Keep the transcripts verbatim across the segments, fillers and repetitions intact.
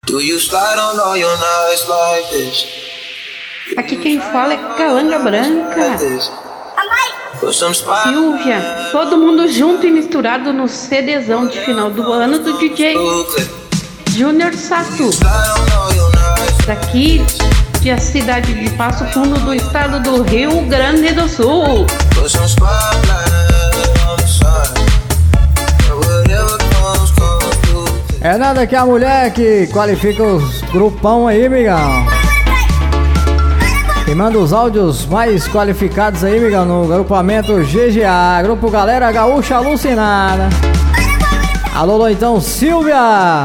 Aqui quem fala é Calanga Branca. Silvia, todo mundo junto e misturado no CDzão de final do ano do D J Júnior Sato. Daqui de a cidade de Passo Fundo do estado do Rio Grande do Sul. É nada que a mulher que qualifica os grupão aí, migão. E manda os áudios mais qualificados aí, migão, no grupamento G G A, Grupo Galera Gaúcha Alucinada. Alô, alô, então, Silvia.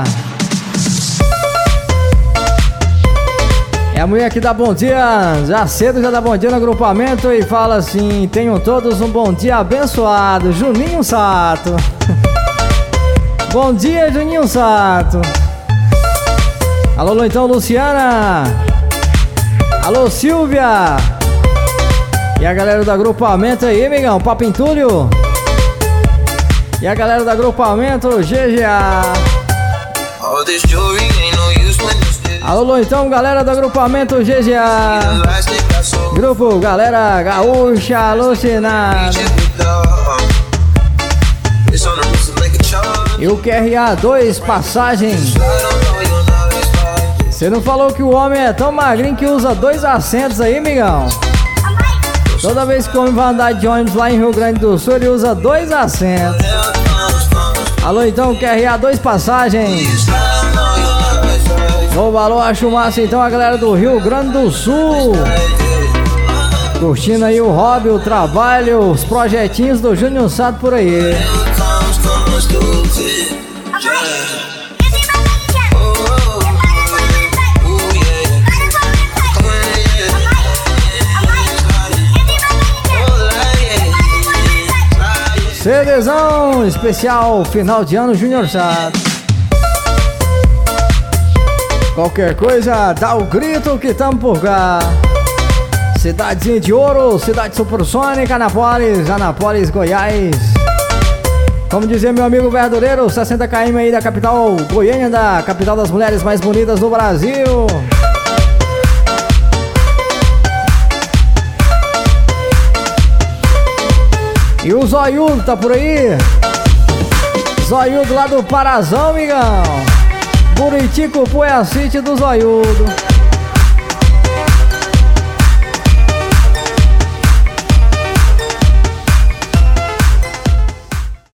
É a mulher que dá bom dia, já cedo já dá bom dia no agrupamento e fala assim: tenham todos um bom dia abençoado, Juninho Sato. Bom dia, Juninho Sato. Alô, alô, então, Luciana. Alô, Silvia. E a galera do agrupamento aí, migão, Papo Entulho. E a galera do agrupamento G G A. Alô, alô, então, galera do agrupamento G G A. Grupo Galera Gaúcha Alucinada. E o Q R A dois passagens. Você não falou que o homem é tão magrinho que usa dois assentos aí, migão? Toda vez que o homem vai andar de ônibus lá em Rio Grande do Sul, ele usa dois assentos. Alô, então, Q R A dois passagens. Ô, alô, acho massa então a galera do Rio Grande do Sul. Curtindo aí o hobby, o trabalho, os projetinhos do Júnior Sato por aí. CDzão especial final de ano Júnior Sato. Qualquer coisa, dá o grito que tamo por cá. Cidadezinha de Ouro, cidade supersônica, Anápolis, Anápolis, Goiás. Como dizia meu amigo verdureiro, sessenta quilômetros aí da capital Goiânia, da capital das mulheres mais bonitas do Brasil. E o Zoiudo tá por aí? Zoiudo lá do Parazão, migão. Buritico, Poiacite do Zoiudo.